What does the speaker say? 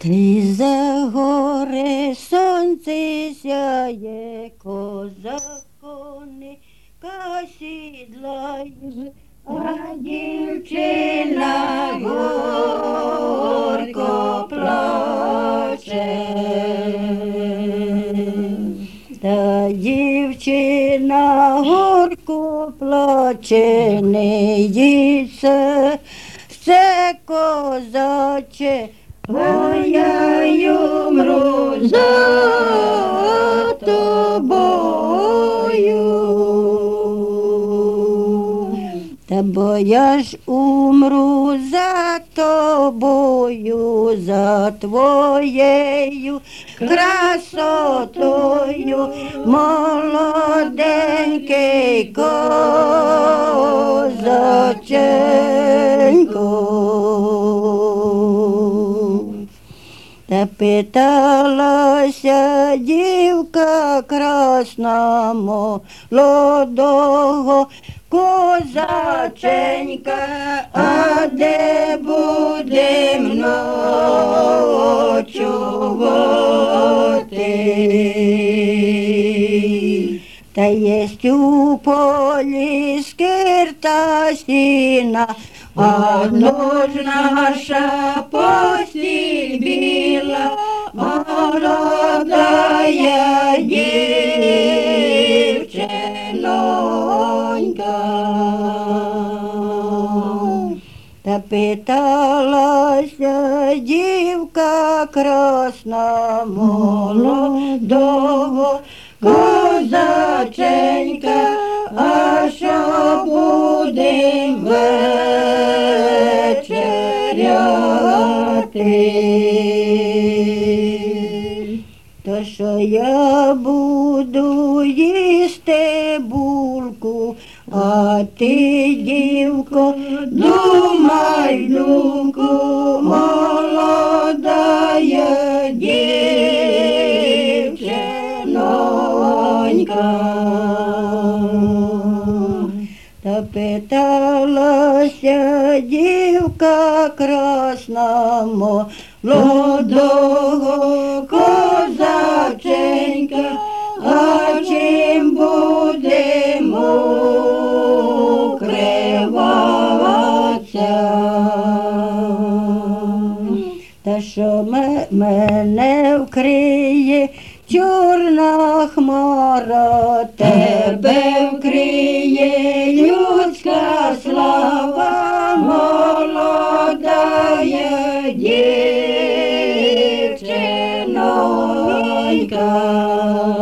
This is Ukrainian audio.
Ти за гори сонце сяє, козак коника сідлає, а дівчина горько плаче. Та дівчина горько плаче, не їться все козаче, а я й умру за тобою. Та бо я ж умру за тобою, за твоєю красотою, молоденький козаченько. Та питалася дівка красна молодого козаченька, а де будем ночувати? Та єсть у полі скирта сіна, одно ж наша постіль біла, молодая дівчинонька. Та питалася дівка красна молодого козаченька, а що будем вечеряти? То що я буду їсти булку, а ти, дівко, думай, внуку, молодая дівчинонька. Та питалася дівка красна молодого козаченька, а чим будемо укриватися? Та що мене вкриє чорна хмара, тебе вкриє людська слава, молодая дівчинонька.